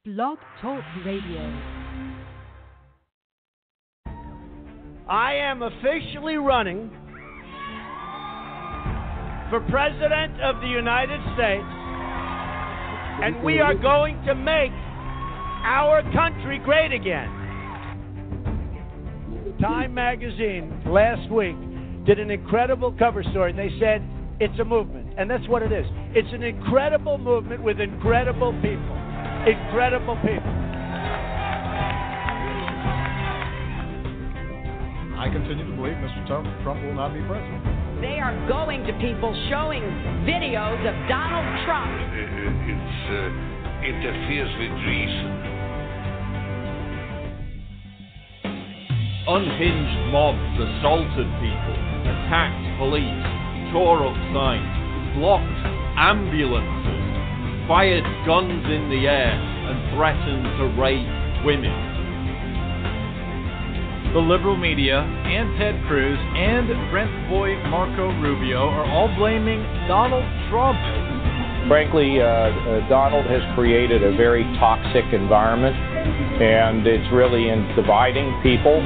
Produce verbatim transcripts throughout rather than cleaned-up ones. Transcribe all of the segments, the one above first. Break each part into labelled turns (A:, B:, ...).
A: Blog Talk Radio.
B: I am officially running for President of the United States, and we are going to make our country great again. Time magazine last week did an incredible cover story. They said it's a movement, and that's what it is. It's an incredible movement with incredible people. Incredible people.
C: I continue to believe Mister Trump, Trump will not be president.
D: They are going to people showing videos of Donald Trump.
E: It, it's, uh, interferes with reason.
F: Unhinged mobs assaulted people, attacked police, tore up signs, blocked ambulances, fired guns in the air, and threatened to rape women.
G: The liberal media and Ted Cruz and Rent Boy Marco Rubio are all blaming Donald Trump.
H: Frankly, uh, uh, Donald has created a very toxic environment, and it's really in dividing people.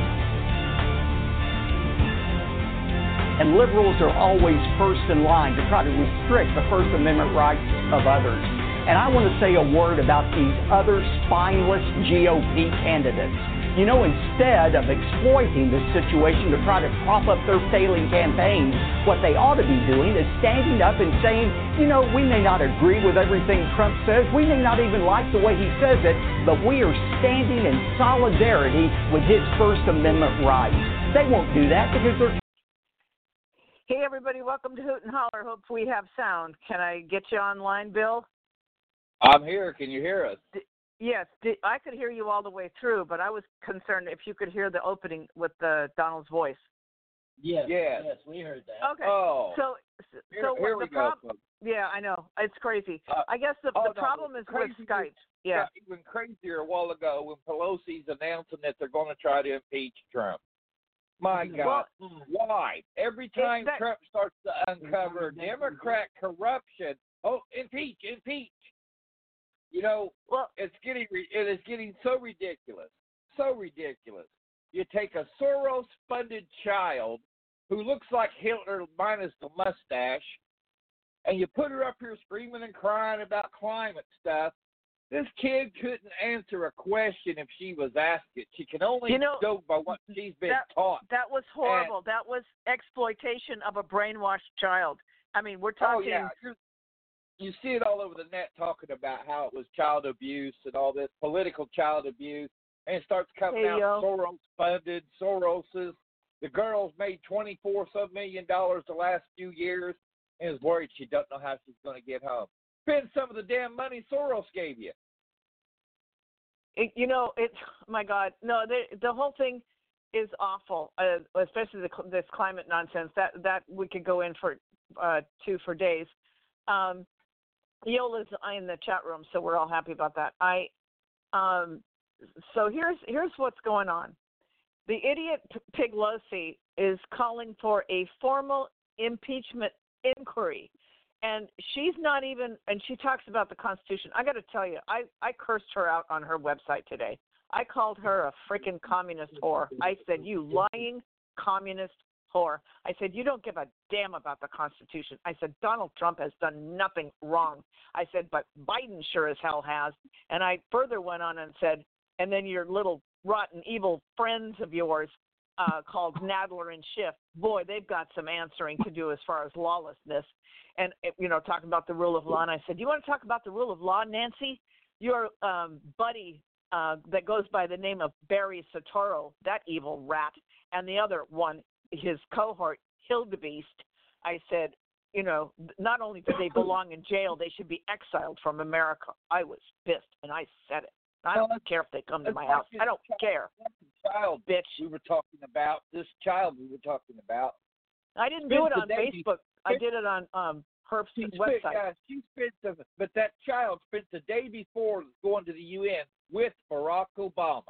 I: And liberals are always first in line to try to restrict the First Amendment rights of others. And I want to say a word about these other spineless G O P candidates. You know, instead of exploiting this situation to try to prop up their failing campaigns, what they ought to be doing is standing up and saying, you know, we may not agree with everything Trump says, we may not even like the way he says it, but we are standing in solidarity with his First Amendment rights. They won't do that because they're...
J: Hey, everybody, welcome to Hoot and Holler. Hope we have sound. Can I get you online, Bill?
K: I'm here. Can you hear us?
J: D- yes, D- I could hear you all the way through, but I was concerned if you could hear the opening with the Donald's voice.
K: Yes, yes,
B: yes, we heard that.
J: Okay.
K: Oh,
J: so, so
K: here,
J: what
K: here
J: the
K: we
J: prob-
K: go.
J: Yeah, I know it's crazy.
K: Uh,
J: I guess the,
K: oh,
J: the
K: no,
J: problem is with
K: crazy
J: Skype. Yeah.
K: Got even crazier a while ago when Pelosi's announcing that they're going to try to impeach Trump. My God,
J: well,
K: why? Every time
J: that,
K: Trump starts to uncover Democrat corruption, oh, impeach, impeach. You know,
J: well,
K: it's getting it is getting so ridiculous, so ridiculous. You take a Soros-funded child who looks like Hitler minus the mustache, and you put her up here screaming and crying about climate stuff. This kid couldn't answer a question if she was asked it. She can only
J: you know,
K: go by what she's been
J: that,
K: taught.
J: That was horrible.
K: And,
J: that was exploitation of a brainwashed child. I mean, we're talking.
K: Oh, yeah. You're, you see it all over the net talking about how it was child abuse and all this political child abuse, and it starts coming
J: hey,
K: out
J: yo.
K: Soros-funded, Soroses. The girl's made twenty-four some million dollars the last few years and is worried she doesn't know how she's going to get home. Spend some of the damn money Soros gave you.
J: It, you know, it's, my God, no, the, the whole thing is awful, uh, especially the, this climate nonsense. That that we could go in for uh, two for days. Um, Yola's in the chat room, so we're all happy about that. I um, so here's here's what's going on. The idiot Piglosi is calling for a formal impeachment inquiry, and she's not even. And she talks about the Constitution. I got to tell you, I I cursed her out on her website today. I called her a freaking communist whore. I said, you lying communist whore. I said, you don't give a damn about the Constitution. I said, Donald Trump has done nothing wrong. I said, but Biden sure as hell has. And I further went on and said, and then your little rotten, evil friends of yours uh, called Nadler and Schiff, boy, they've got some answering to do as far as lawlessness. And, you know, talking about the rule of law. And I said, you want to talk about the rule of law, Nancy? Your um, buddy uh, that goes by the name of Barry Soetoro, that evil rat, and the other one, his cohort, Hildebeest, I said, you know, not only do they belong in jail, they should be exiled from America. I was pissed, and I said it. I don't well, care if they come to my house. I don't
K: child,
J: care.
K: Child,
J: bitch.
K: We were talking about this child. We were talking about.
J: I didn't do it on
K: Facebook.
J: Be- I did it on um, her website.
K: Spent, uh, she spent the, but that child spent the day before going to the U N with Barack Obama.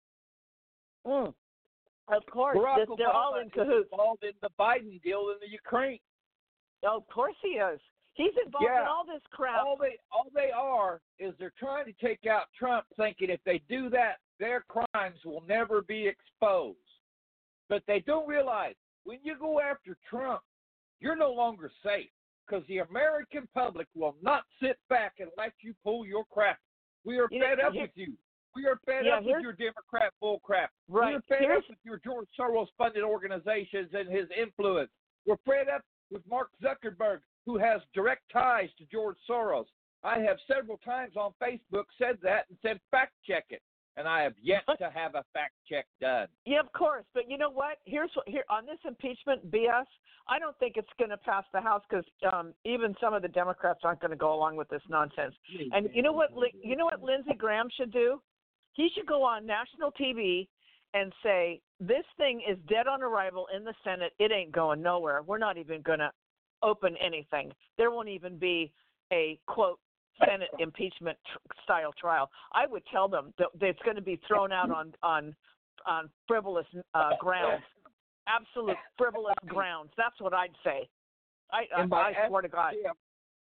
J: Mm. Of course,
K: Barack
J: this, they're
K: Obama
J: all in cahoots.
K: Involved in the Biden deal in the Ukraine.
J: Oh, of course he is. He's involved
K: yeah.
J: in all this crap.
K: All they all they are is is they're trying to take out Trump, thinking if they do that, their crimes will never be exposed. But they don't realize when you go after Trump, you're no longer safe because the American public will not sit back and let you pull your crap. We are
J: you
K: fed
J: know,
K: up
J: here,
K: with you. We are fed
J: yeah,
K: up with your Democrat bull crap.
J: Right.
K: We're fed
J: here's,
K: up with your George Soros-funded organizations and his influence. We're fed up with Mark Zuckerberg, who has direct ties to George Soros. I have several times on Facebook said that and said fact check it, and I have yet to have a fact check done.
J: Yeah, of course. But you know what? Here's what here on this impeachment B S. I don't think it's going to pass the House because um, even some of the Democrats aren't going to go along with this nonsense. And you know what? You know what Lindsey Graham should do? He should go on national T V and say this thing is dead on arrival in the Senate. It ain't going nowhere. We're not even going to open anything. There won't even be a quote Senate impeachment tr- style trial. I would tell them that, that it's going to be thrown out on on on frivolous uh, grounds, absolute frivolous grounds. That's what I'd say. I I, I swear to God.
K: Schiff,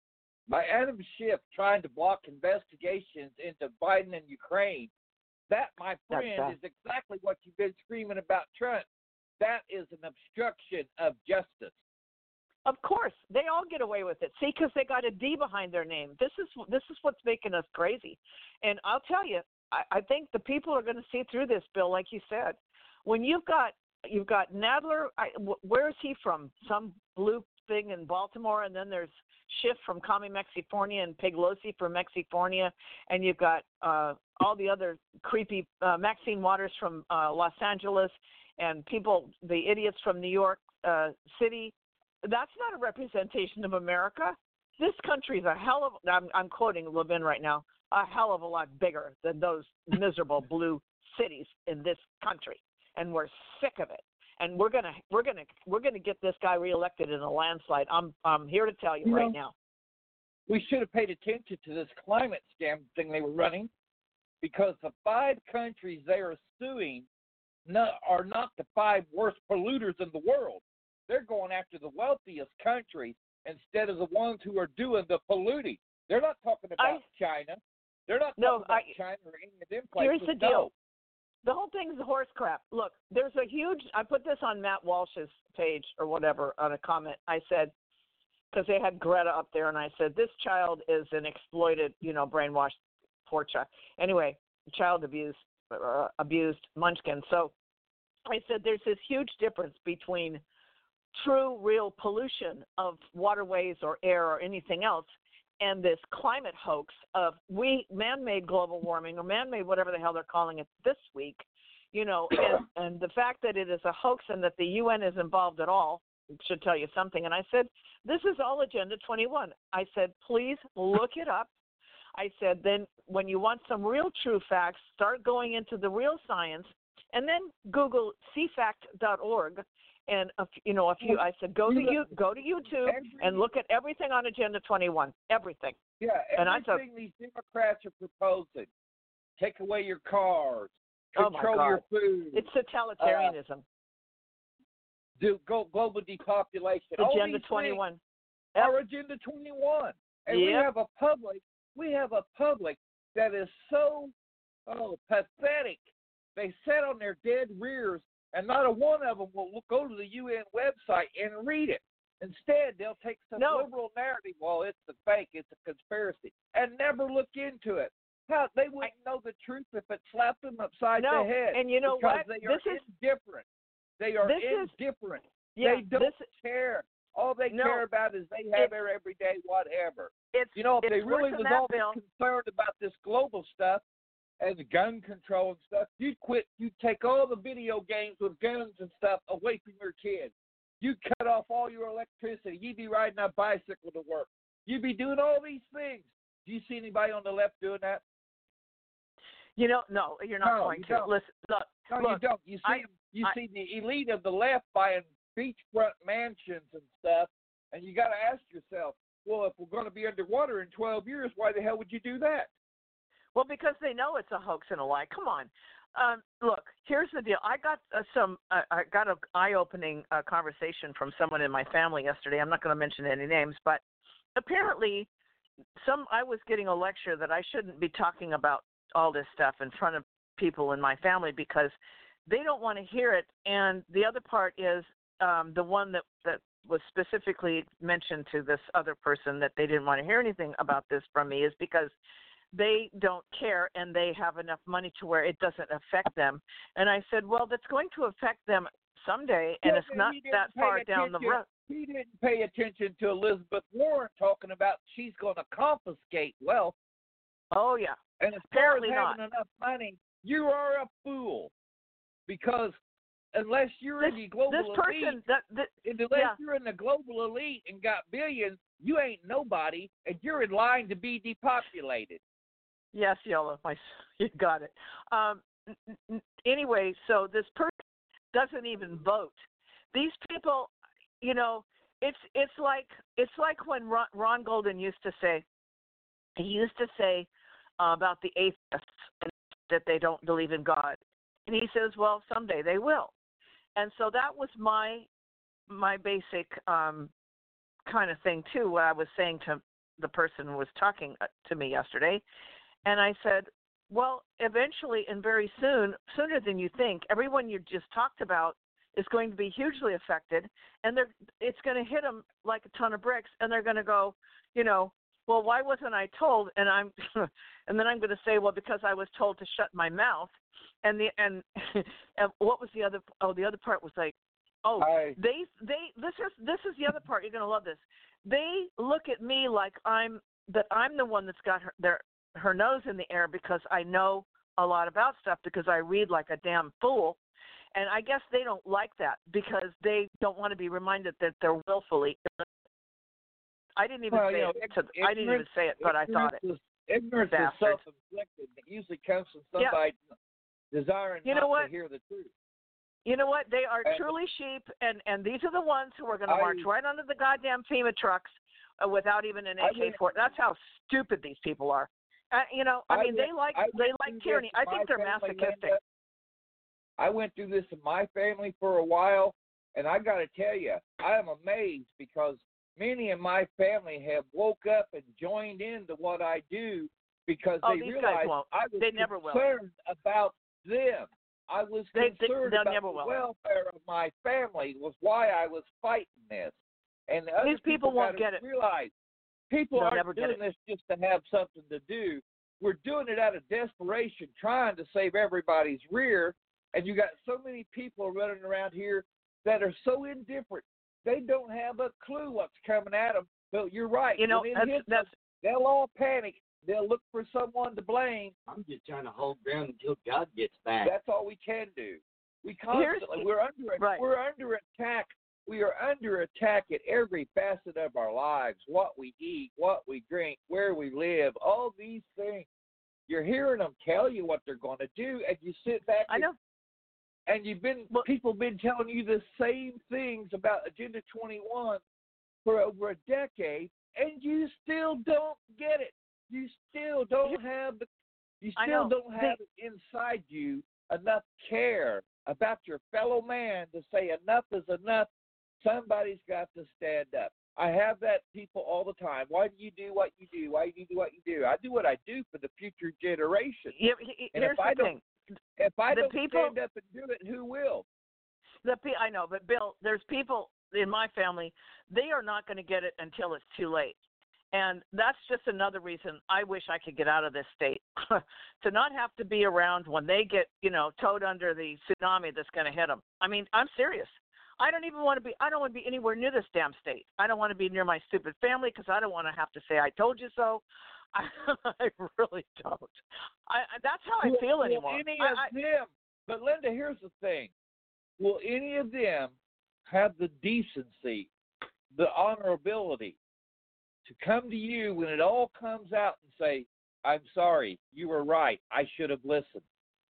K: by Adam Schiff trying to block investigations into Biden and Ukraine, that, my friend, is exactly what you've been screaming about Trump. That is an obstruction of justice.
J: Of course, they all get away with it. See, because they got a D behind their name. This is this is what's making us crazy. And I'll tell you, I, I think the people are going to see through this, Bill. Like you said, when you've got you've got Nadler. I, where is he from? Some blue thing in Baltimore, and then there's Schiff from Commie Mexifornia and Piglosi from Mexifornia, and you've got uh, all the other creepy uh, Maxine Waters from uh, Los Angeles, and people, the idiots from New York uh, City. That's not a representation of America. This country's a hell of, I'm, I'm quoting Levin right now, a hell of a lot bigger than those miserable blue cities in this country. And we're sick of it. And we're gonna we're gonna we're gonna get this guy reelected in a landslide. I'm I'm here to tell you, you right know, now.
K: We should have paid attention to this climate scam thing they were running, because the five countries they are suing not, are not the five worst polluters in the world. They're going after the wealthiest countries instead of the ones who are doing the polluting. They're not talking about I, China. They're not talking
J: no,
K: about
J: I,
K: China or any of them places.
J: Here's the deal.
K: No.
J: The whole thing's horse crap. Look, there's a huge – I put this on Matt Walsh's page or whatever on a comment. I said – because they had Greta up there, and I said, this child is an exploited, you know, brainwashed poor child. Anyway, child abused, uh, abused munchkin. So I said there's this huge difference between – true, real pollution of waterways or air or anything else, and this climate hoax of we man-made global warming or man-made whatever the hell they're calling it this week, you know, and, and the fact that it is a hoax and that the U N is involved at all should tell you something. And I said, this is all Agenda twenty-one. I said, please look it up. I said, then when you want some real true facts, start going into the real science, and then Google c fact dot org. And a, you know, if you, I said, go to you, go to YouTube and look at everything on Agenda twenty-one, everything.
K: Yeah, everything
J: and I said,
K: these Democrats are proposing: take away your cars,
J: control
K: oh my your food.
J: It's totalitarianism.
K: Uh, do go global depopulation.
J: Agenda twenty-one.
K: Yep. Our Agenda twenty-one, and yep. we have a public. We have a public that is so oh pathetic. They sit on their dead rears. And not a one of them will go to the U N website and read it. Instead, they'll take some
J: no.
K: liberal narrative, well, it's a fake, it's a conspiracy, and never look into it. How they wouldn't I, know the truth if it slapped them upside
J: no.
K: the head.
J: And you know
K: because
J: what?
K: They are
J: this
K: indifferent. They are
J: this
K: indifferent.
J: Is, yeah,
K: they don't
J: this,
K: care. All they
J: no,
K: care about is they have their everyday whatever.
J: It's,
K: you know, if
J: it's
K: they really was
J: that,
K: all
J: Bill.
K: concerned about this global stuff, and the gun control and stuff, you'd quit. You'd take all the video games with guns and stuff away from your kids. You'd cut off all your electricity. You'd be riding a bicycle to work. You'd be doing all these things. Do you see anybody on the left doing that?
J: You know, no, you're not
K: no,
J: going
K: you
J: to.
K: Don't.
J: Listen, look,
K: no,
J: look,
K: you don't. You see,
J: I,
K: you
J: I,
K: see the elite of the left buying beachfront mansions and stuff, and you got to ask yourself, well, if we're going to be underwater in twelve years, why the hell would you do that?
J: Well, because they know it's a hoax and a lie. Come on. Um, look, here's the deal. I got uh, some. Uh, I got an eye-opening uh, conversation from someone in my family yesterday. I'm not going to mention any names, but apparently, some I was getting a lecture that I shouldn't be talking about all this stuff in front of people in my family because they don't want to hear it. And the other part is um, the one that, that was specifically mentioned to this other person that they didn't want to hear anything about this from me is because they don't care and they have enough money to where it doesn't affect them. And I said, well, that's going to affect them someday, and
K: yeah,
J: it's not that far down the road.
K: He didn't pay attention to Elizabeth Warren talking about she's going to confiscate wealth.
J: Oh, yeah.
K: And as
J: Apparently
K: far as having
J: not.
K: enough money, you are a fool. Because unless you're
J: this,
K: in the global
J: this person,
K: elite,
J: that, that,
K: unless
J: yeah.
K: you're in the global elite and got billions, you ain't nobody, and you're in line to be depopulated.
J: Yes, Yellow, my, you got it. Um, n- n- anyway, so this person doesn't even vote. These people, you know, it's it's like it's like when Ron, Ron Golden used to say, he used to say uh, about the atheists that they don't believe in God, and he says, well, someday they will. And so that was my my basic um, kind of thing too. What I was saying to the person who was talking to me yesterday. And I said, well, eventually and very soon, sooner than you think, everyone you just talked about is going to be hugely affected, and they're it's going to hit them like a ton of bricks, and they're going to go, you know, well, why wasn't I told? And I'm, and then I'm going to say, well, because I was told to shut my mouth. And the and, and what was the other? Oh, the other part was like, oh,
K: I,
J: they they this is this is the other part. You're going to love this. They look at me like I'm that I'm the one that's got her their. her nose in the air because I know a lot about stuff because I read like a damn fool. And I guess they don't like that because they don't want to be reminded that they're willfully. I didn't even
K: well,
J: say
K: you know,
J: it. To, I didn't even say it, but I thought it.
K: Is, ignorance
J: Bastard.
K: is self-inflicted. It usually comes from somebody yep. desiring
J: you know
K: not
J: what?
K: to hear the truth.
J: You know what? They are
K: and,
J: truly sheep, and, and these are the ones who are going to
K: I,
J: march right under the goddamn FEMA trucks uh, without even an A K four. That's how stupid these people are. Uh, you know, I, I mean, went, they like they like tyranny. I think they're masochistic.
K: Linda. I went through this in my family for a while, and I got to tell you, I am amazed because many in my family have woke up and joined into what I do because
J: oh,
K: they
J: these
K: realized
J: guys won't.
K: I was
J: they never will.
K: concerned about them. I was
J: they,
K: concerned
J: they,
K: about
J: never
K: the
J: will.
K: welfare of my family was why I was fighting this. And the
J: these
K: other
J: people,
K: people
J: won't get it.
K: Realize people
J: They'll
K: aren't
J: never
K: doing this just to have something to do. We're doing it out of desperation, trying to save everybody's rear. And you got so many people running around here that are so indifferent. They don't have a clue what's coming at them. But you're right.
J: You know,
K: when it
J: that's,
K: hits
J: that's
K: them, they'll all panic. They'll look for someone to blame.
L: I'm just trying to hold ground until God gets back.
K: That's all we can do. We constantly
J: Here's,
K: we're under
J: right.
K: we're under attack. We are under attack at every facet of our lives. What we eat, what we drink, where we live, all these things. You're hearing them tell you what they're going to do, and you sit back.
J: I know.
K: And, and you've been well, people been telling you the same things about Agenda twenty-one for over a decade, and you still don't get it. You still don't have the. You still don't have they, inside you enough care about your fellow man to say enough is enough. Somebody's got to stand up. I have that people all the time. Why do you do what you do? Why do you do what you do? I do what I do for the future generation.
J: Yeah, he,
K: and
J: here's
K: if I
J: the
K: don't,
J: thing.
K: If I
J: the
K: don't
J: people,
K: stand up and do it, who will?
J: The I know, but Bill, there's people in my family. They are not going to get it until it's too late. And that's just another reason I wish I could get out of this state, to not have to be around when they get, you know, towed under the tsunami that's going to hit them. I mean, I'm serious. I don't even want to be, I don't want to be anywhere near this damn state. I don't want to be near my stupid family because I don't want to have to say, I told you so. I, I really don't. I, that's how I
K: will,
J: feel
K: will
J: anymore.
K: Any
J: I,
K: of
J: I,
K: them, but Linda, here's the thing. Will any of them have the decency, the honorability, to come to you when it all comes out and say, I'm sorry, you were right, I should have listened?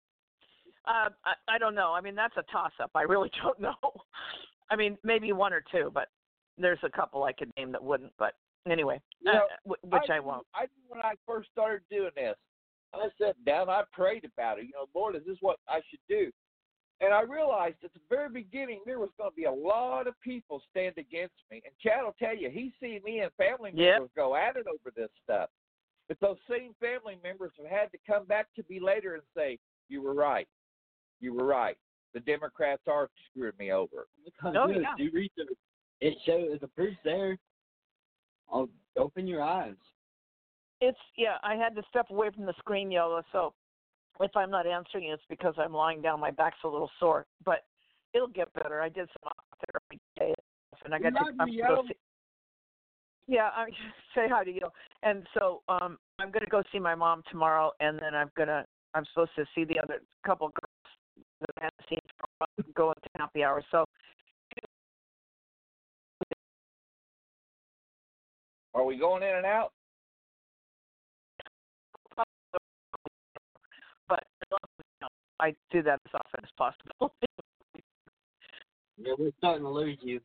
J: Uh, I, I don't know. I mean, that's a toss-up. I really don't know. I mean, maybe one or two, but there's a couple I could name that wouldn't. But anyway,
K: you know,
J: uh, w- which
K: I,
J: I won't.
K: I knew when I first started doing this, I sat down, I prayed about it. You know, Lord, is this what I should do? And I realized at the very beginning there was going to be a lot of people stand against me. And Chad will tell you, he's seen me and family members
J: yep.
K: go at it over this stuff. But those same family members have had to come back to me later and say, you were right. You were right. The Democrats are screwing me over.
J: Oh,
L: good.
J: yeah.
L: Do research. It shows the proof's there. I'll open your eyes.
J: It's, yeah, I had to step away from the screen, Yola, so if I'm not answering you, it's because I'm lying down. My back's a little sore, but it'll get better. I did some therapy today, and I got to, I'm to go see. Yeah, I say hi to you. And so um, I'm going to go see my mom tomorrow, and then I'm gonna I'm supposed to see the other couple girls that I haven't seen for go into happy hour. So.
K: Are we going in and out?
J: But I do that as often as possible.
L: Yeah, we're starting to lose you.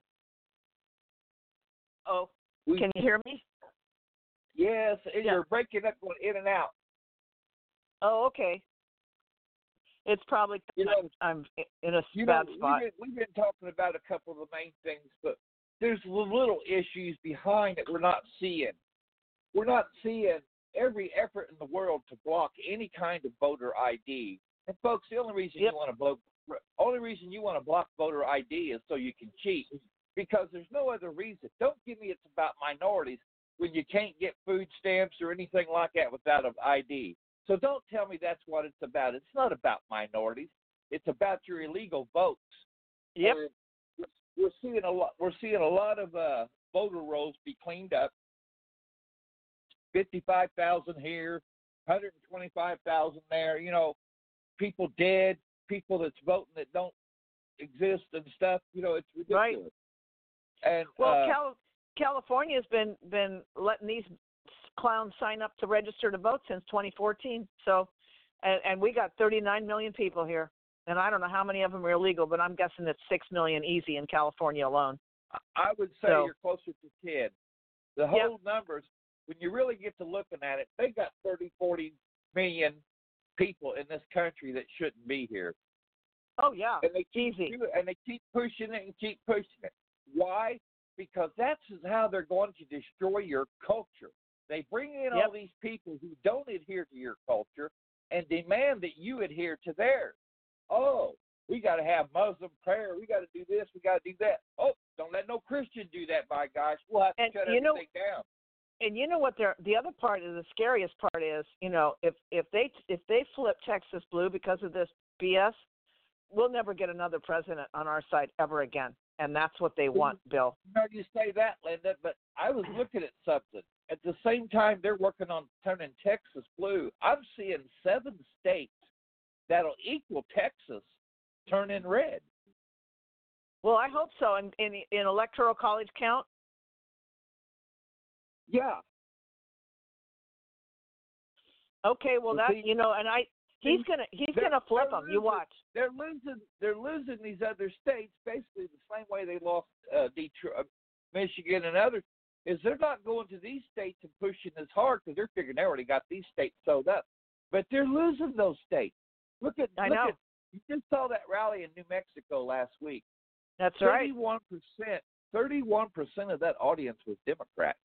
J: Oh,
K: we,
J: can you hear me?
K: Yes, and
J: yeah.
K: You're breaking up, going in and out.
J: Oh, okay. It's probably
K: you know,
J: I'm in a
K: you
J: bad
K: know,
J: spot.
K: We've been, we've been talking about a couple of the main things, but there's little issues behind that we're not seeing. We're not seeing every effort in the world to block any kind of voter I D. And folks, the only reason
J: yep.
K: you want to block, only reason you want to block voter I D is so you can cheat, because there's no other reason. Don't give me it's about minorities when you can't get food stamps or anything like that without an I D. So don't tell me that's what it's about. It's not about minorities. It's about your illegal votes.
J: Yep.
K: And we're seeing a lot. We're seeing a lot of uh, voter rolls be cleaned up. Fifty-five thousand here, one hundred twenty-five thousand there. You know, people dead, people that's voting that don't exist and stuff. You know, it's ridiculous.
J: Right.
K: And
J: well,
K: uh,
J: Cal- California's been been letting these clowns sign up to register to vote since twenty fourteen. So, and, and we got thirty-nine million people here, and I don't know how many of them are illegal, but I'm guessing it's six million easy in California alone.
K: I would say
J: so,
K: you're closer to ten. The whole
J: yep.
K: numbers, when you really get to looking at it, they got thirty, forty million people in this country that shouldn't be here.
J: Oh yeah,
K: and they keep
J: easy.
K: Doing, and they keep pushing it and keep pushing it. Why? Because that's how they're going to destroy your culture. They bring in
J: yep.
K: all these people who don't adhere to your culture and demand that you adhere to theirs. Oh, we got to have Muslim prayer. We got to do this. We got to do that. Oh, don't let no Christian do that, by gosh. We'll have to
J: and
K: shut
J: you
K: everything
J: know,
K: down.
J: And you know what? They're, the other part is the scariest part is, you know, if if they if they flip Texas blue because of this B S, we'll never get another president on our side ever again. And that's what they want, Bill.
K: You know, you say that, Linda, but I was looking at something. At the same time they're working on turning Texas blue, I'm seeing seven states that'll equal Texas turning red.
J: Well, I hope so. In in, in electoral college count?
K: Yeah.
J: Okay, well, that, you know, and I, he's going to, he's going to flip them. You watch.
K: They're losing, they're losing these other states basically the same way they lost uh, Detroit, Michigan, and others. Is they're not going to these states and pushing as hard because they're figuring they already got these states sold up. But they're losing those states. Look at,
J: I
K: look
J: know.
K: At, you just saw that rally in New Mexico last week.
J: That's right.
K: thirty-one percent, thirty-one percent of that audience was Democrat.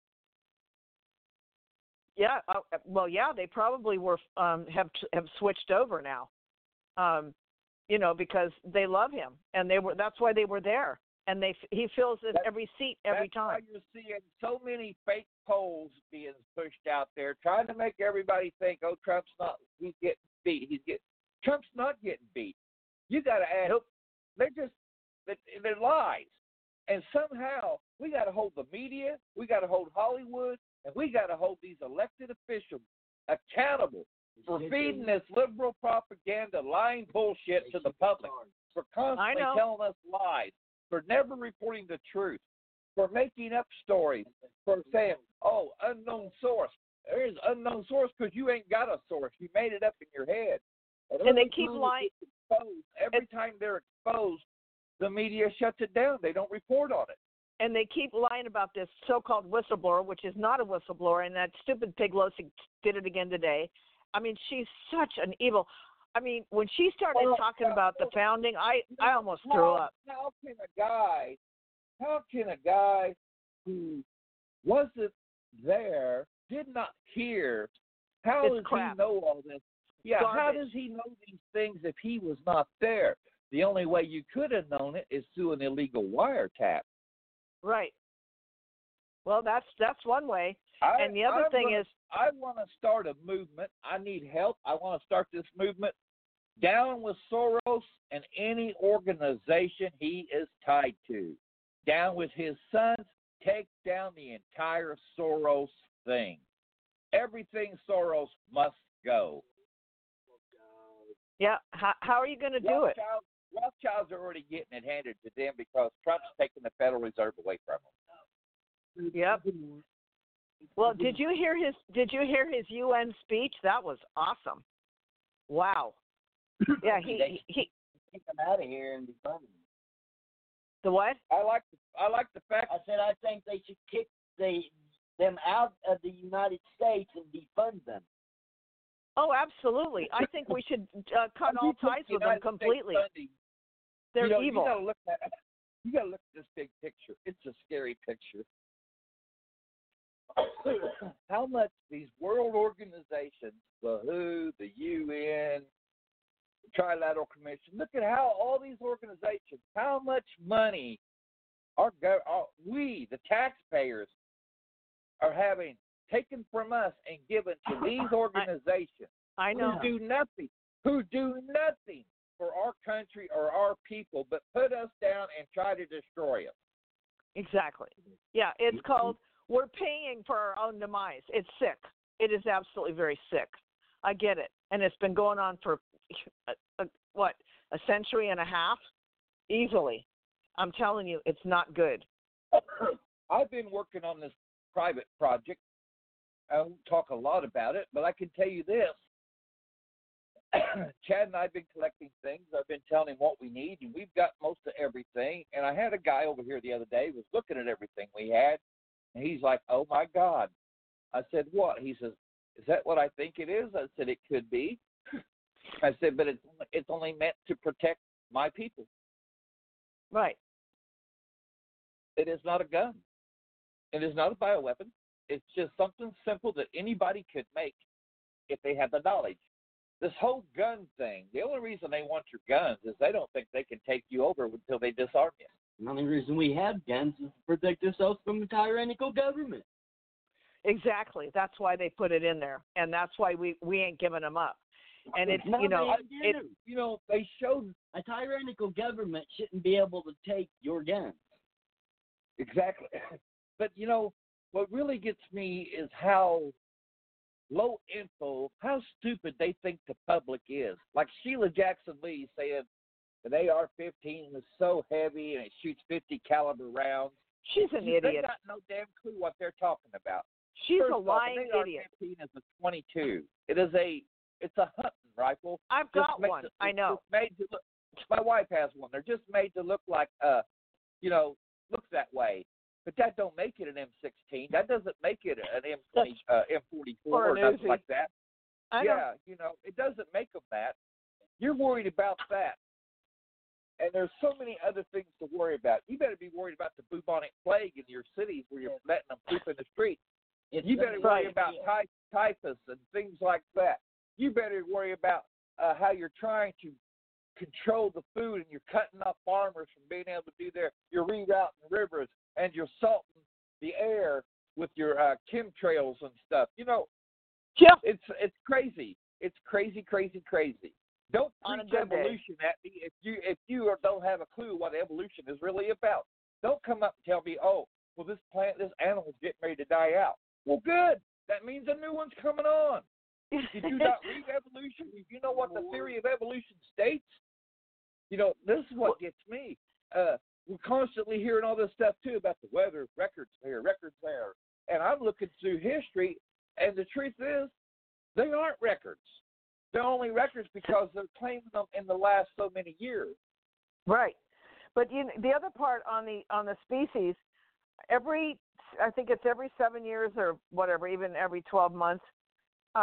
J: Yeah. Uh, well, yeah, they probably were um, have have switched over now. Um, you know, because they love him, and they were. That's why they were there. And they he fills this
K: that's,
J: every seat every
K: that's
J: time.
K: That's why you're seeing so many fake polls being pushed out there, trying to make everybody think, "Oh, Trump's not. He's getting beat. He's getting. Trump's not getting beat." You got to add.
J: Nope.
K: They're just they're lies, and somehow we got to hold the media, we got to hold Hollywood, and we got to hold these elected officials accountable for feeding this liberal propaganda, lying bullshit to the public, for constantly telling us lies, for never reporting the truth, for making up stories, for saying, "Oh, unknown source." There's unknown source because you ain't got a source. You made it up in your head. And,
J: and they keep lying.
K: Every time they're exposed, the media shuts it down. They don't report on it.
J: And they keep lying about this so-called whistleblower, which is not a whistleblower, and that stupid Pig Losig did it again today. I mean, she's such an evil. I mean, when she started
K: Well,
J: talking
K: uh,
J: about the founding, I,
K: you know,
J: I almost
K: how,
J: threw up.
K: How can a guy, how can a guy who wasn't there, did not hear, how
J: It's
K: does
J: crap.
K: he know all this? Yeah,
J: Garbage.
K: how does he know these things if he was not there? The only way you could have known it is through an illegal wiretap.
J: Right. Well, that's that's one way.
K: I,
J: And the other
K: I'm
J: thing
K: gonna,
J: is,
K: I want to start a movement. I need help. I want to start this movement. Down with Soros and any organization he is tied to. Down with his sons. Take down the entire Soros thing. Everything Soros must go.
J: yeah, how, how are you going to do it?
K: Rothschild, Rothschilds are already getting it handed to them because Trump's taking the Federal Reserve away from them.
J: Yep. Well, did you hear his Did you hear his U N speech? That was awesome. Wow. Yeah, he
L: They
J: he. he
L: Kick them out of here and defund them.
J: the what?
K: I like the, I like the fact.
L: I said I think they should kick the them out of the United States and defund them.
J: Oh, absolutely. I think we should uh, cut all ties with them completely. They're
K: you know,
J: evil.
K: You gotta look at you gotta look at this big picture. It's a scary picture. How much these world organizations, the W H O, the U N, the Trilateral Commission, look at how all these organizations, how much money our, our we, the taxpayers, are having taken from us and given to these organizations.
J: I, I know.
K: Who do nothing, who do nothing for our country or our people, but put us down and try to destroy us.
J: Exactly. Yeah, it's called, we're paying for our own demise. It's sick. It is absolutely very sick. I get it. And it's been going on for, a, a, what, a century and a half? Easily. I'm telling you, it's not good.
K: I've been working on this private project. I won't talk a lot about it, but I can tell you this. Chad and I have been collecting things. I've been telling him what we need, and we've got most of everything. And I had a guy over here the other day who was looking at everything we had, and he's like, oh, my God. I said, what? He says, is that what I think it is? I said, it could be. I said, but it's, it's only meant to protect my people.
J: Right.
K: It is not a gun. It is not a bioweapon. It's just something simple that anybody could make if they have the knowledge. This whole gun thing, the only reason they want your guns is they don't think they can take you over until they disarm you.
L: The only reason we have guns is to protect ourselves from a tyrannical government.
J: Exactly. That's why they put it in there, and that's why we, we ain't giving them up. And it's, you know, it,
K: you know, they showed
L: a tyrannical government shouldn't be able to take your guns.
K: Exactly. But, you know, what really gets me is how low info, how stupid they think the public is. Like Sheila Jackson Lee saying an A R fifteen is so heavy and it shoots fifty caliber rounds.
J: She's an
K: they
J: idiot.
K: They got no damn clue what they're talking about.
J: She's
K: First
J: a
K: off,
J: lying
K: an A R
J: idiot.
K: fifteen is a twenty-two. It is a, it's a hunting rifle.
J: I've
K: Just
J: got
K: makes
J: one.
K: it-
J: I know.
K: It's made to look. My wife has one. They're just made to look like, uh, you know, look that way. But that don't make it an M sixteen. That doesn't make it an M twenty, uh, M forty-four
J: Or
K: or,
J: an
K: nothing
J: Uzi.
K: like that.
J: I
K: yeah,
J: know.
K: you know, it doesn't make them that. You're worried about that. And there's so many other things to worry about. You better be worried about the bubonic plague in your cities where you're letting them poop in the street.
L: It's
K: You better worry
J: right.
K: about ty- typhus and things like that. You better worry about uh, how you're trying to control the food and you're cutting off farmers from being able to do their, you're rerouting rivers and you're salting the air with your uh, chemtrails and stuff. You know,
J: Yeah.
K: it's it's crazy. It's crazy, crazy, crazy. Don't
J: On a
K: preach
J: good day.
K: evolution at me if you if you are- don't have a clue what evolution is really about. Don't come up and tell me, oh, well, this plant, this animal's getting ready to die out. Well, good. That means a new one's coming on. Did you not read evolution? Did you know what the theory of evolution states? You know, this is what gets me. Uh, we're constantly hearing all this stuff, too, about the weather, records here, records there. And I'm looking through history, and the truth is, they aren't records. They're only records because they're claiming them in the last so many years.
J: Right. But you know, the other part on the on the species, every I think it's every seven years or whatever, even every twelve months, um,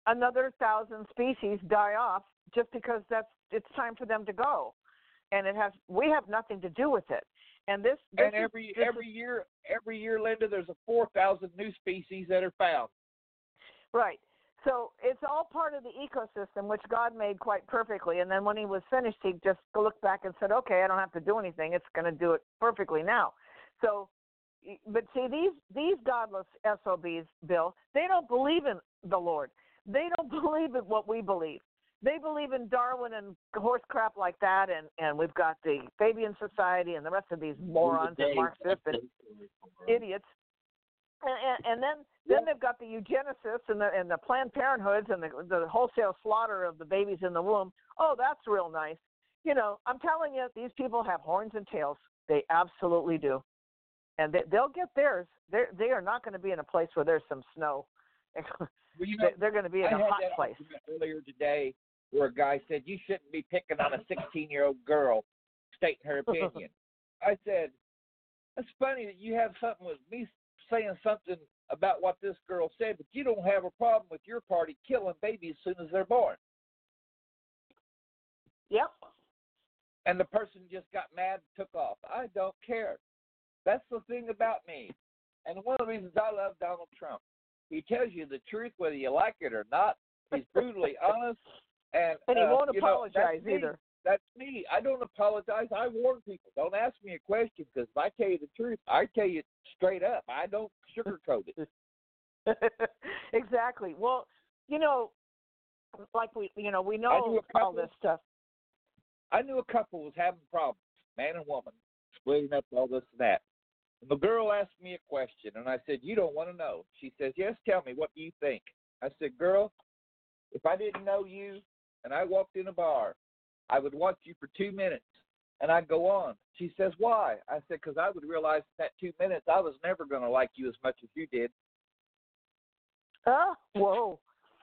J: another thousand species die off just because that's it's time for them to go, and it has we have nothing to do with it. And this, this
K: and every
J: is, this
K: every year every year, Linda, there's a four thousand new species that are found.
J: Right. So it's all part of the ecosystem, which God made quite perfectly. And then when he was finished, he just looked back and said, okay, I don't have to do anything. It's going to do it perfectly now. So, but see, these, these godless S O Bs, Bill, they don't believe in the Lord. They don't believe in what we believe. They believe in Darwin and horse crap like that. And, and we've got the Fabian Society and the rest of these morons and Marxists and idiots. And, and, and then, then they've got the eugenicists and the and the Planned Parenthoods and the the wholesale slaughter of the babies in the womb. Oh, that's real nice. You know, I'm telling you, these people have horns and tails. They absolutely do, and they, they'll get theirs. They they are not going to be in a place where there's some snow.
K: Well, you know,
J: they're going to be in
K: I
J: a
K: had
J: hot
K: that
J: place.
K: Earlier today, where a guy said you shouldn't be picking on a sixteen-year-old girl, stating her opinion. I said, that's funny that you have something with me saying something about what this girl said, but you don't have a problem with your party killing babies as soon as they're born.
J: Yep.
K: And the person just got mad and took off. I don't care. That's the thing about me. And one of the reasons I love Donald Trump, he tells you the truth whether you like it or not. He's brutally honest. And,
J: and he
K: uh,
J: won't
K: you know,
J: apologize
K: that's
J: either.
K: Me. That's me. I don't apologize. I warn people. Don't ask me a question, because if I tell you the truth, I tell you straight up. I don't sugarcoat it.
J: Exactly. Well, you know, like we, you know, we
K: I
J: know
K: knew a couple,
J: all this stuff.
K: I knew a couple was having problems, man and woman, splitting up all this and that. And the girl asked me a question, and I said, you don't want to know. She says, yes, tell me, what do you think? I said, girl, if I didn't know you and I walked in a bar, I would watch you for two minutes, and I'd go on. She says, why? I said, because I would realize in that two minutes I was never going to like you as much as you did.
J: Oh, whoa.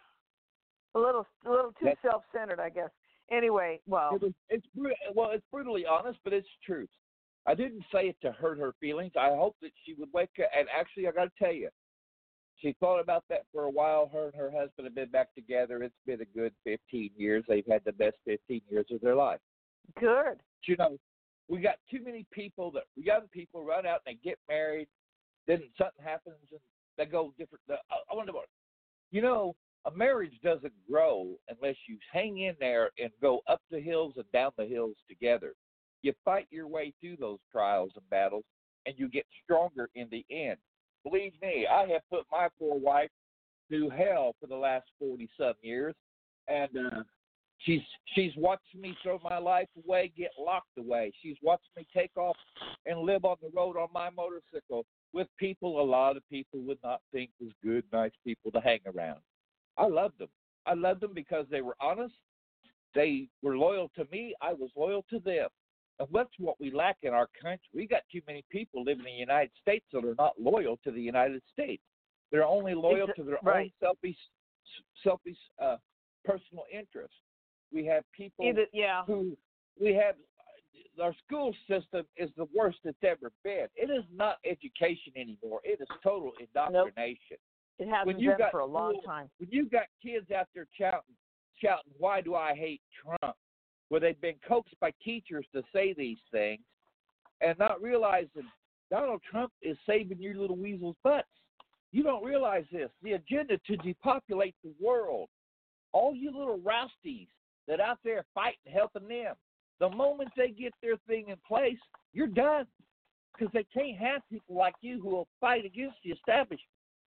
J: A little a little too
K: That's,
J: self-centered, I guess. Anyway, well.
K: It was, it's well, it's brutally honest, but it's truth. I didn't say it to hurt her feelings. I hope that she would wake up. And actually, I got to tell you, she thought about that for a while. Her and her husband have been back together. It's been a good fifteen years. They've had the best fifteen years of their life.
J: Good.
K: But, you know, we got too many people that young people run out and they get married. Then something happens and they go different. I wonder what, you know, a marriage doesn't grow unless you hang in there and go up the hills and down the hills together. You fight your way through those trials and battles, and you get stronger in the end. Believe me, I have put my poor wife through hell for the last forty-some years, and uh, she's she's watched me throw my life away, get locked away. She's watched me take off and live on the road on my motorcycle with people a lot of people would not think was good, nice people to hang around. I loved them. I loved them because they were honest. They were loyal to me. I was loyal to them. And that's what we lack in our country. We got too many people living in the United States that are not loyal to the United States. They're only loyal to their
J: right.
K: own selfish, selfish uh, personal interests. We have people
J: Either, yeah.
K: who we have. Our school system is the worst it's ever been. It is not education anymore. It is total indoctrination.
J: Nope. It hasn't
K: when you
J: been
K: got
J: for a long
K: school,
J: time.
K: When you got kids out there shouting, shouting, "Why do I hate Trump?" where they've been coaxed by teachers to say these things, and not realizing Donald Trump is saving your little weasel's butts. You don't realize this. The agenda to depopulate the world. All you little rousties that out there fighting, helping them. The moment they get their thing in place, you're done. Because they can't have people like you who will fight against the establishment.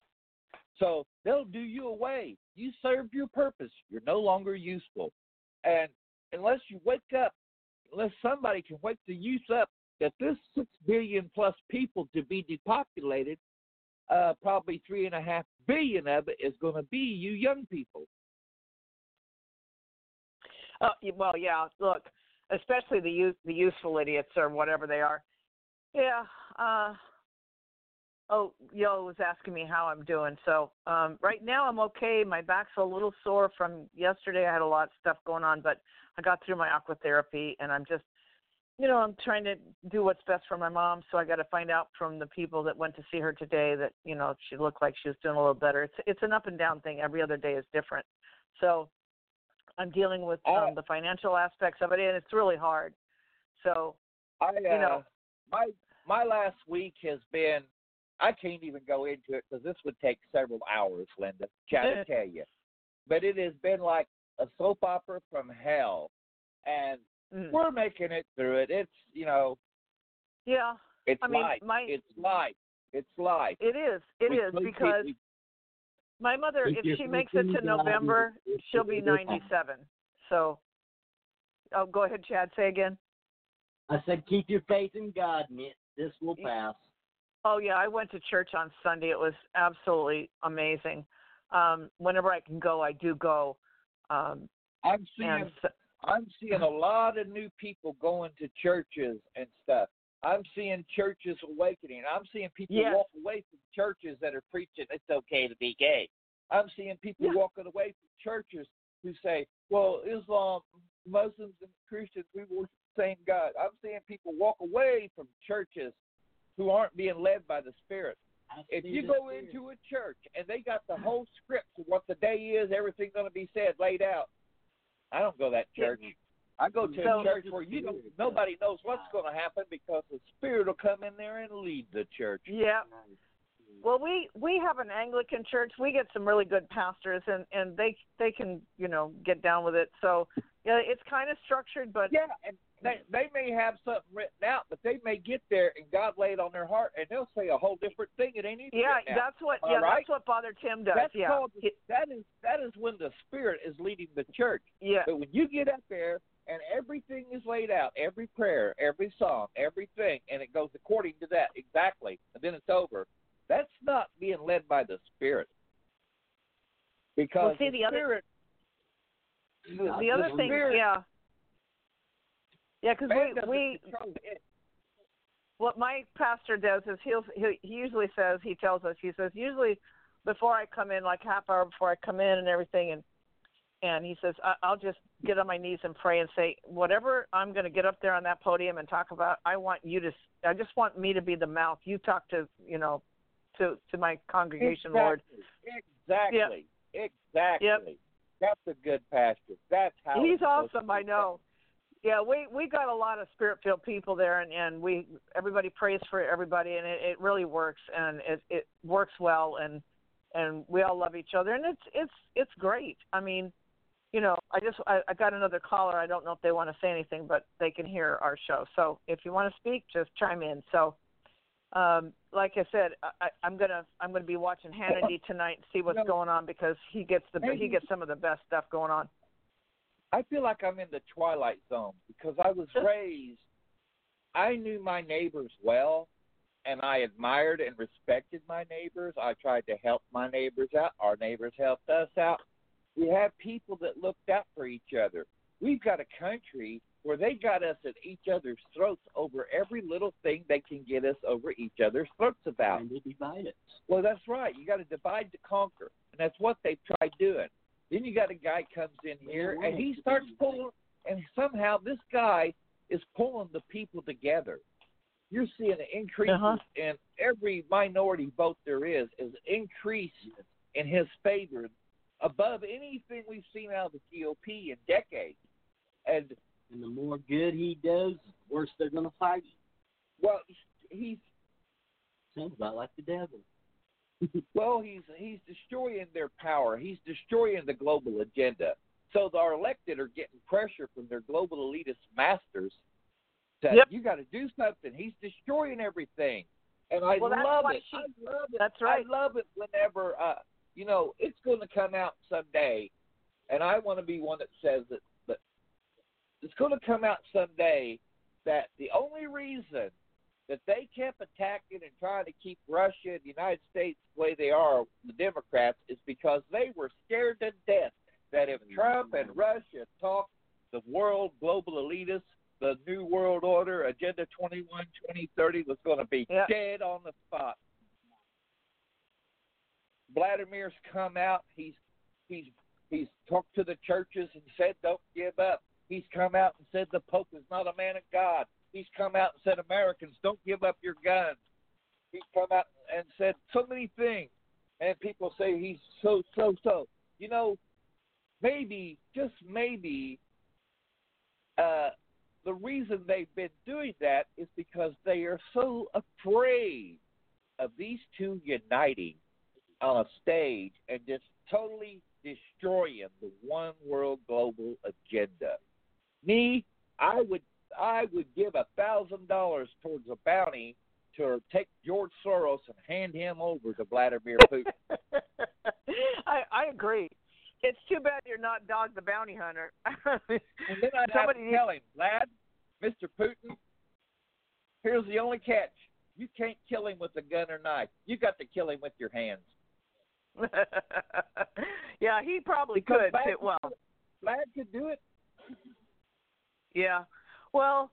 K: So they'll do you away. You served your purpose. You're no longer useful. And unless you wake up, unless somebody can wake the youth up that this six billion plus people to be depopulated, uh, probably three and a half billion of it is going to be you young people.
J: Uh, well, yeah. Look, especially the youth, the useful idiots or whatever they are. Yeah. Uh, oh, Yo was asking me how I'm doing. So um, right now I'm okay. My back's a little sore from yesterday. I had a lot of stuff going on, but I got through my aqua therapy, and I'm just you know, I'm trying to do what's best for my mom, so I got to find out from the people that went to see her today that, you know, she looked like she was doing a little better. It's it's an up and down thing. Every other day is different. So I'm dealing with um, the financial aspects of it, and it's really hard. So,
K: I, uh,
J: you know.
K: my my last week has been, I can't even go into it because this would take several hours, Linda, trying to tell you. But it has been like a soap opera from hell. And mm. we're making it through it. It's, you know.
J: Yeah.
K: It's
J: I mean,
K: life.
J: my,
K: it's life. It's life.
J: It is. It we, is we, because we, my mother, if she makes it to November, she'll be ninety-seven. So, oh, go ahead, Chad. Say again.
L: I said, keep your faith in God, and this will pass.
J: Oh, yeah. I went to church on Sunday. It was absolutely amazing. Um, whenever I can go, I do go. Um,
K: I'm seeing, so, I'm seeing a lot of new people going to churches and stuff. I'm seeing churches awakening. I'm seeing people
J: yes.
K: walk away from churches that are preaching it's okay to be gay. I'm seeing people
J: yeah.
K: walking away from churches who say, well, Islam, Muslims, and Christians, we worship the same God. I'm seeing people walk away from churches who aren't being led by the Spirit. If you go into a church and they got the whole script of what the day is, everything going to be said, laid out, I don't go to that church. I go to
J: so,
K: a church where you don't, nobody knows what's going to happen because the Spirit will come in there and lead the church.
J: Yeah. Well, we, we have an Anglican church. We get some really good pastors, and, and they they can, you know, get down with it. So, yeah, it's kind of structured, but
K: yeah, and they they may have something written out, but they may get there and God lay it on their heart, and they'll say a whole different thing. It ain't even
J: yeah,
K: written out.
J: that's what
K: All
J: yeah,
K: right?
J: that's what Father Tim does.
K: That's
J: yeah,
K: called, that is that is when the Spirit is leading the church.
J: Yeah,
K: but when you get up there and everything is laid out, every prayer, every song, everything, and it goes according to that exactly, and then it's over. That's not being led by the Spirit. Because
J: well, see,
K: the,
J: the
K: Spirit,
J: other, the, the other thing, Spirit, yeah, yeah, because we we what my pastor does is he'll he, he usually says he tells us he says usually before I come in, like half hour before I come in and everything, and and he says I, I'll just get on my knees and pray and say whatever I'm going to get up there on that podium and talk about. I want you to. I just want me to be the mouth. You talk to you know. To, to my congregation,
K: exactly.
J: Lord.
K: Exactly.
J: Yep.
K: Exactly.
J: Yep.
K: That's a good pastor. That's how
J: he's awesome. I know. Yeah, we we got a lot of spirit-filled people there, and, and we everybody prays for everybody, and it, it really works, and it it works well, and and we all love each other, and it's it's it's great. I mean, you know, I just I, I got another caller. I don't know if they want to say anything, but they can hear our show. So if you want to speak, just chime in. So. Um, like I said, I, I'm gonna I'm gonna be watching Hannity tonight and see what's going on because he gets the he gets some of the best stuff going on.
K: I feel like I'm in the twilight zone because I was raised. I knew my neighbors well, and I admired and respected my neighbors. I tried to help my neighbors out. Our neighbors helped us out. We have people that looked out for each other. We've got a country where they got us at each other's throats over every little thing they can get us over each other's throats about.
L: And they divide us.
K: Well, that's right. You got to divide to conquer, and that's what they've tried doing. Then you got a guy comes in here, and he starts pulling, and somehow this guy is pulling the people together. You're seeing an increase uh-huh. in every minority vote there is, is increase in his favor above anything we've seen out of the G O P in decades. And
L: And the more good he does, the worse they're going to fight him.
K: Well, he's
L: sounds about like the devil.
K: well, he's he's destroying their power. He's destroying the global agenda. So our elected are getting pressure from their global elitist masters that
J: yep.
K: you got to do something. He's destroying everything, and I
J: well,
K: love it.
J: She,
K: I love it.
J: That's right.
K: I love it whenever uh, you know it's going to come out someday, and I want to be one that says that. But it's going to come out someday that the only reason that they kept attacking and trying to keep Russia and the United States the way they are, the Democrats, is because they were scared to death that if Trump and Russia talked, the world global elitists, the New World Order, Agenda twenty-one, twenty thirty was going to be
J: yep.
K: dead on the spot. Vladimir's come out. He's he's he's talked to the churches and said, don't give up. He's come out and said the Pope is not a man of God. He's come out and said, Americans, don't give up your guns. He's come out and said so many things. And people say he's so, so, so. You know, maybe, just maybe, uh, the reason they've been doing that is because they are so afraid of these two uniting on a stage and just totally destroying the one world global agenda. Me, I would I would give a thousand dollars towards a bounty to take George Soros and hand him over to Vladimir Putin.
J: I, I agree. It's too bad you're not Dog the Bounty Hunter.
K: And then I'd have to tell him, Vlad, Mister Putin, here's the only catch. You can't kill him with a gun or knife. You got to kill him with your hands.
J: Yeah, he probably
K: Because
J: could.
K: Vlad
J: Too. Well,
K: Vlad could do it.
J: Yeah. Well,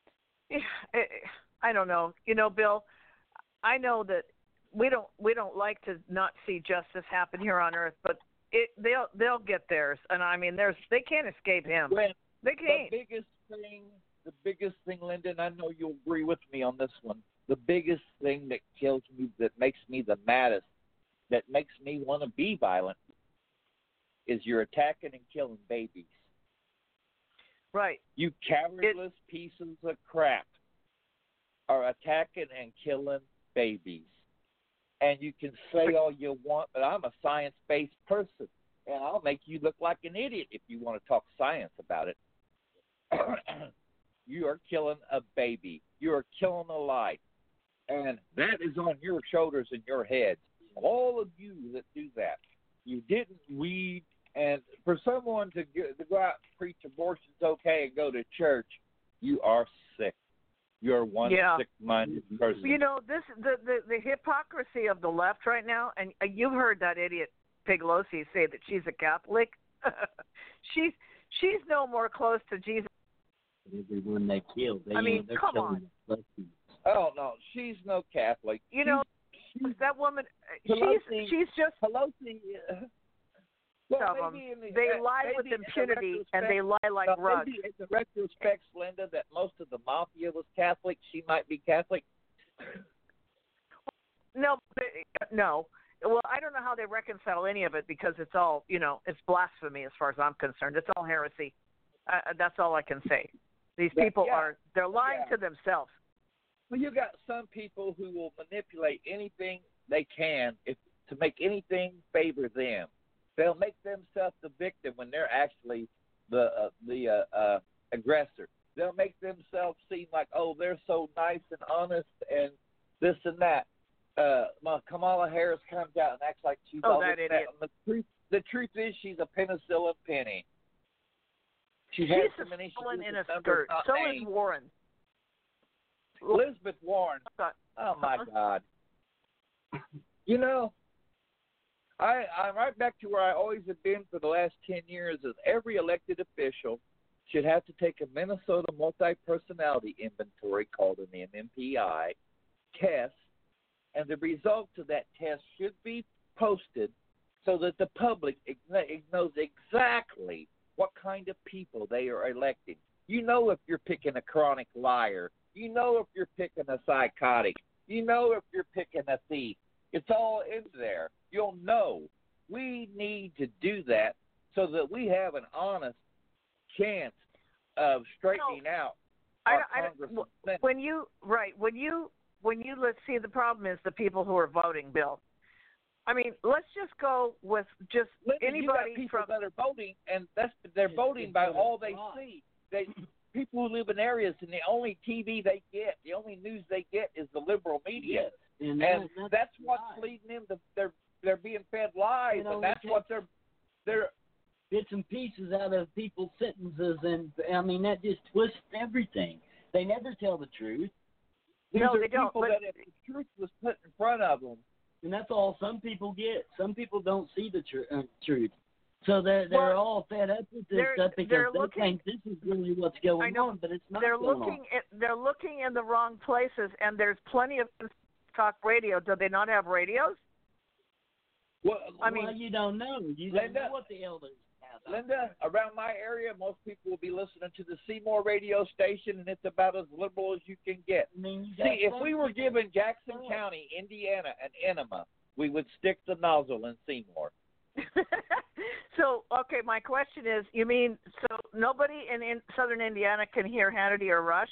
J: I don't know. You know, Bill, I know that we don't we don't like to not see justice happen here on Earth, but it, they'll they'll get theirs, and I mean, there's they can't escape him.
K: When
J: they can't.
K: The biggest thing, the biggest thing, Lyndon, I know you'll agree with me on this one. The biggest thing that kills me, that makes me the maddest, that makes me want to be violent, is you're attacking and killing babies.
J: Right.
K: You cowardless it, pieces of crap are attacking and killing babies. And you can say all you want, but I'm a science-based person, and I'll make you look like an idiot if you want to talk science about it. You are killing a baby. You are killing a life. And that is on your shoulders and your head. All of you that do that. You didn't read. And for someone to, get, to go out and preach abortion's okay and go to church, you are sick. You're one
J: yeah.
K: sick-minded person.
J: You know, this the, the, the hypocrisy of the left right now, and you've heard that idiot Piglosi say that she's a Catholic. she's she's no more close to Jesus.
L: Everyone they kill, they,
J: I mean,
L: they're
J: come on.
L: Lesbians.
K: Oh, no, she's no Catholic.
J: You know,
K: she's,
J: that woman,
K: Pelosi,
J: she's she's just...
K: Pelosi... Uh, Well,
J: of
K: maybe
J: them.
K: in the,
J: they
K: uh,
J: lie with impunity, and they lie like
K: uh,
J: rugs.
K: Maybe in the retrospect, Linda, that most of the mafia was Catholic. She might be Catholic.
J: No, no. Well, I don't know how they reconcile any of it because it's all, you know, it's blasphemy as far as I'm concerned. It's all heresy. Uh, that's all I can say. These people
K: yeah.
J: are, they're lying
K: yeah.
J: to themselves.
K: Well, you got some people who will manipulate anything they can if to make anything favor them. They'll make themselves the victim when they're actually the uh, the uh, uh, aggressor. They'll make themselves seem like, oh, they're so nice and honest and this and that. Uh, Kamala Harris comes out and acts like she's
J: oh,
K: all
J: that
K: this
J: idiot.
K: That. The truth, the truth is, she's a penicillin penny. She
J: she's
K: has
J: a
K: so many
J: felon in a
K: numbers
J: skirt.
K: not
J: So
K: named.
J: is Warren.
K: Elizabeth Warren. Oh my God. You know. I, I'm right back to where I always have been for the last ten years, is every elected official should have to take a Minnesota multi-personality inventory called an M M P I test, and the results of that test should be posted so that the public knows exactly what kind of people they are electing. You know if you're picking a chronic liar. You know if you're picking a psychotic. You know if you're picking a thief. It's all in there. You'll know. We need to do that so that we have an honest chance of straightening
J: no,
K: out
J: I,
K: our
J: I,
K: Congress.
J: I, when you right when you when you let's see the problem is the people who are voting, Bill. I mean, let's just go with just
K: Linda,
J: anybody
K: you got people
J: from
K: that are voting, and that's they're voting by all they see. They people who live in areas, and the only T V they get, the only news they get is the liberal media.
L: Yes. And,
K: and
L: that's,
K: that's what's
L: lies.
K: leading them to they're they're being fed lies,
L: You know,
K: and that's
L: they
K: what they're they're
L: bits and pieces out of people's sentences, and I mean that just twists everything. They never tell the truth.
K: These
J: no,
K: are
J: they don't.
K: people
J: But,
K: that if the truth was put in front of them,
L: and that's all some people get. Some people don't see the tr- uh, truth, so they're they're
J: well,
L: all fed up with this
J: they're,
L: stuff because
J: they're
L: they
J: looking,
L: think this is really what's going
J: I know,
L: on, but it's not.
J: They're
L: going
J: looking
L: on.
J: at they're looking in the wrong places, and there's plenty of talk radio. Do they not have radios?
K: Well,
J: I mean,
L: well, you don't know. You don't know what the elders have.
K: Linda, around my area, most people will be listening to the Seymour radio station, and it's about as liberal as you can get.
L: I mean, you
K: See, if
L: got
K: we
L: some
K: were
L: people-
K: given Jackson County, Indiana, an enema, we would stick the nozzle in Seymour.
J: So, okay, my question is, you mean so nobody in, in southern Indiana can hear Hannity or Rush?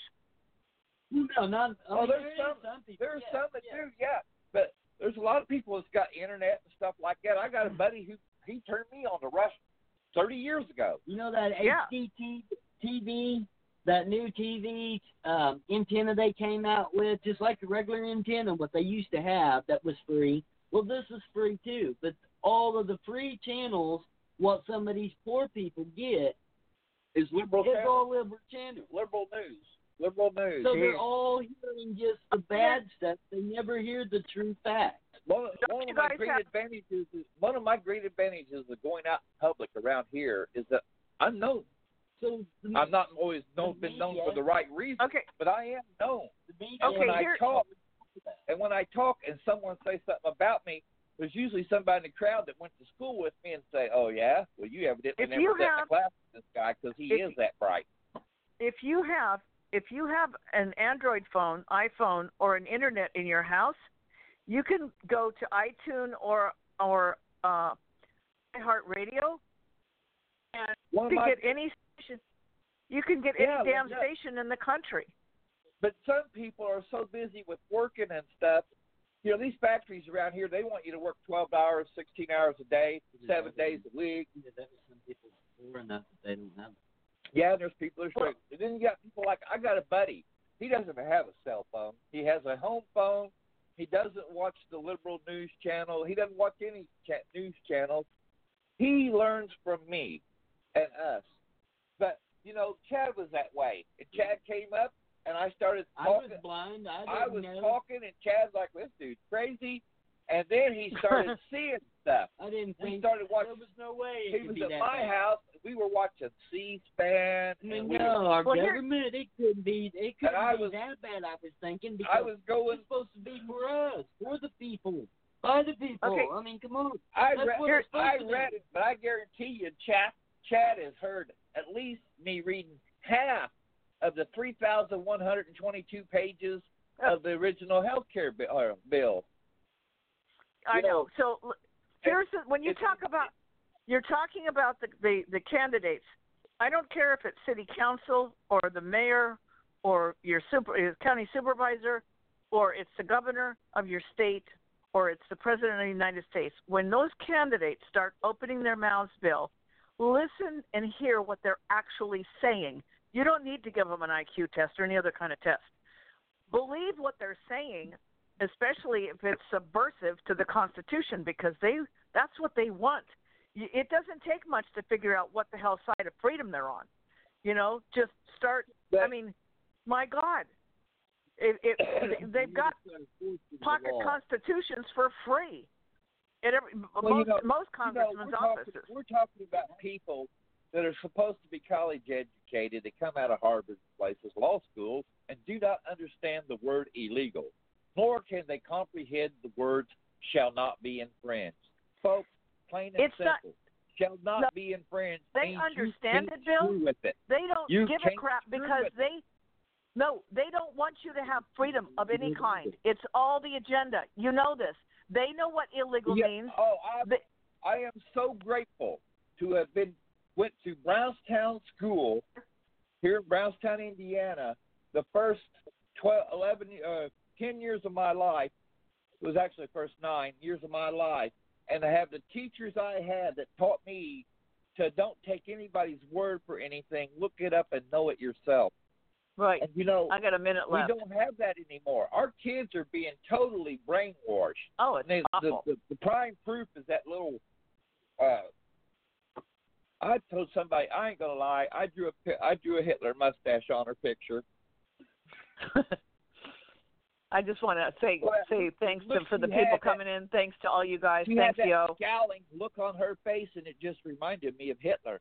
L: No, not. I
K: Oh,
L: mean,
K: there's
L: there is
K: some,
L: some people.
K: there's
L: yeah,
K: some that
L: yeah.
K: do, yeah. But there's a lot of people that's got internet and stuff like that. I got a buddy who he turned me on to Rush thirty years ago.
L: You know that
J: Yeah.
L: H D T V, that new T V um, antenna they came out with, just like a regular antenna, what they used to have that was free. Well, this is free too, but all of the free channels, what some of these poor people get,
K: is liberal
L: is
K: channel.
L: all liberal channels.
K: Liberal news. Liberal news.
L: So they're all hearing just the bad stuff. They never hear the true facts.
K: One, one of my great
J: have-
K: advantages is one of my great advantages of going out in public around here is that I'm known.
L: So the,
K: I'm not always known,
L: the
K: been known
L: media-
K: for the right reason,
J: Okay.
K: but I am known.
L: the media-
K: And when
J: Okay,
K: I
J: here-
K: talk, and when I talk, and someone says something about me, there's usually somebody in the crowd that went to school with me and say, "Oh yeah, well you evidently
J: If
K: never
J: you
K: sat in
J: have-
K: a class with this guy because he
J: if-
K: is that bright."
J: If you have if you have an Android phone, iPhone, or an internet in your house, you can go to iTunes or or uh, iHeartRadio, and
K: One
J: you
K: of
J: can
K: my-
J: get any station. You can get
K: Yeah,
J: any damn
K: yeah.
J: station in the country.
K: But some people are so busy with working and stuff. You know, these factories around here, they want you to work twelve hours, sixteen hours a day, seven days a week.
L: Yeah, that was some people poor enough that they don't have it.
K: Yeah, there's people that are straight. And then you got people like, I got a buddy. He doesn't have a cell phone. He has a home phone. He doesn't watch the liberal news channel. He doesn't watch any cha- news channels. He learns from me and us. But, you know, Chad was that way. And Chad came up, and I started
L: I
K: talking.
L: was blind. I,
K: I
L: didn't
K: was
L: know.
K: talking, and Chad's like, this dude's crazy. And then he started seeing stuff.
L: I didn't
K: We
L: think
K: started watching.
L: there was no way it
K: He
L: could
K: was
L: be
K: at
L: that
K: my
L: bad.
K: house. We were watching C-SPAN.
L: I mean,
K: and we
L: no,
K: were-
L: our
J: Well, here-
L: government, it couldn't be, it couldn't
K: I
L: be
K: was-
L: that bad, I was thinking, because
K: I was going.
L: it's supposed to be for us, for the people, by the people.
J: Okay.
L: I mean, come on.
K: I
L: That's
K: read,
L: what it's supposed
K: I
L: to be.
K: read it, but I guarantee you, Chad, Chad has heard at least me reading half of the three thousand one hundred twenty-two pages of the original health care bi- uh, bill.
J: I
K: You
J: know.
K: know,
J: So l- here's the, when you
K: it's-
J: talk about you're talking about the, the the candidates. I don't care if it's city council or the mayor or your super your county supervisor or it's the governor of your state or it's the president of the United States. When those candidates start opening their mouths, Bill, listen and hear what they're actually saying. You don't need to give them an I Q test or any other kind of test. Believe what they're saying, especially if it's subversive to the Constitution, because they that's what they want. Y- It doesn't take much to figure out what the hell side of freedom they're on. You know, just start. I mean, my God, it, it, they've got pocket constitutions for free. At every,
K: Well,
J: most,
K: you know,
J: most
K: you know,
J: congressmen's
K: we're talking,
J: offices.
K: we're talking about people that are supposed to be college educated. They come out of Harvard places, law schools, and do not understand the word illegal, nor can they comprehend the words shall not be infringed. Folks, plain and
J: It's not-
K: simple, shall not
J: No,
K: be infringed.
J: they
K: means
J: understand
K: you
J: it, Bill.
K: can't screw with it.
J: They don't
K: You
J: give a
K: can't
J: crap
K: screw
J: because
K: with it.
J: they no, they don't want you to have freedom of any kind. It's all the agenda. You know this. They know what illegal
K: Yeah,
J: means.
K: Oh, I,
J: They,
K: I am so grateful to have been went to Brownstown School here in Brownstown, Indiana. The first twelve, eleven, uh, ten years of my life. It was actually the first nine years of my life, and to have the teachers I had that taught me to don't take anybody's word for anything. Look it up and know it yourself.
J: right.
K: And you know,
J: I got a minute
K: we
J: left.
K: don't have that anymore. Our kids are being totally brainwashed.
J: Oh, it's
K: And the,
J: awful.
K: the, the prime proof is that little. Uh, I told somebody I ain't gonna lie. I drew a pi- I drew a Hitler mustache on her picture.
J: I just want to say
K: Well,
J: say thanks to,
K: look,
J: for the
K: she
J: people
K: had that-
J: coming in. Thanks to all you guys.
K: She
J: Thanks,
K: had that
J: yo.
K: scowling look on her face, and it just reminded me of Hitler.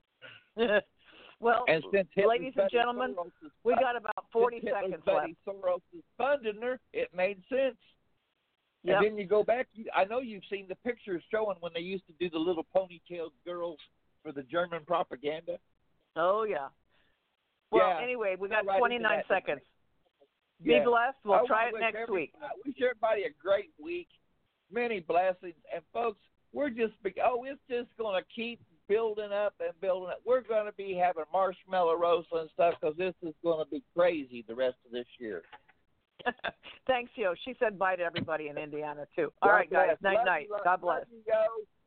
J: Well,
K: And since Hitler's
J: ladies and
K: buddy
J: gentlemen,
K: Soros is
J: we
K: fun-
J: got about forty
K: since Hitler's
J: seconds left.
K: buddy Soros is funding her. It made sense.
J: Yep.
K: And then you go back. You, I know you've seen the pictures showing when they used to do the little ponytailed girls for the German propaganda?
J: Oh, yeah. Well,
K: yeah,
J: anyway, we got
K: right
J: twenty-nine seconds.
K: Yeah.
J: Be blessed. We'll
K: I
J: try it
K: wish
J: next
K: every,
J: week.
K: I wish everybody a great week, many blessings. And, folks, we're just, oh, it's just going to keep building up and building up. We're going to be having marshmallow roast and stuff because this is going to be crazy the rest of this year.
J: Thanks, Yo. She said bye to everybody in Indiana, too. All
K: God
J: right, guys.
K: bless.
J: Night,
K: Love
J: night.
K: you,
J: God bless.
K: Love you, Yo.